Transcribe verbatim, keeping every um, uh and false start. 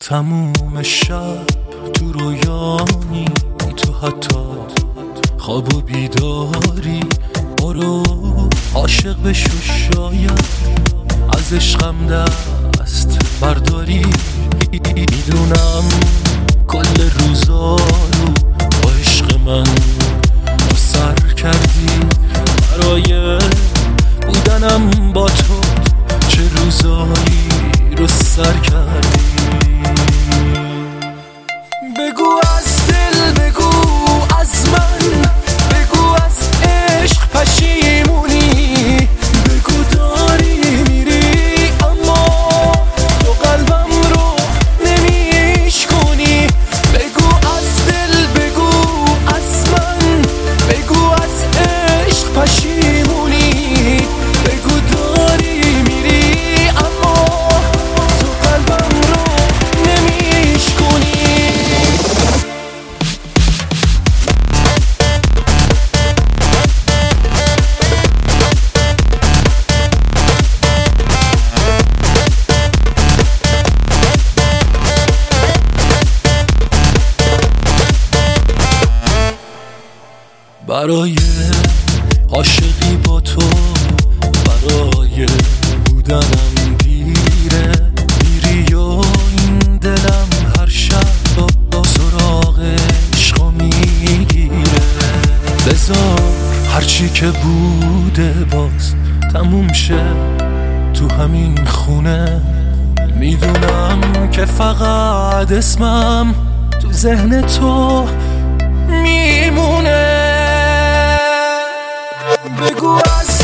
تموم شب تو رویانی، تو حتی خواب و بیداری. برو عاشق بشو، شاید از عشقم دست برداری. میدونم کل روزا رو با عشق من سر کردی. برای بودنم با تو چه روزایی رو سر کردی. بگو از دل، بگو از من، بگو از عشق پشیمونی. بگو داری میری اما تو قلبم رو نمیشکنی. بگو از دل، بگو از من، بگو از عشق پشیمونی. بگو داری میری اما تو قلبم رو نمیشکنی. برای عاشقی با تو، برای بودنم دیره. میری و این دلم هر شب با سراغ عشقا میگیره. بذار هرچی که بوده باز تموم شه تو همین خونه. میدونم که فقط اسمم تو ذهن تو میمونه. بگو از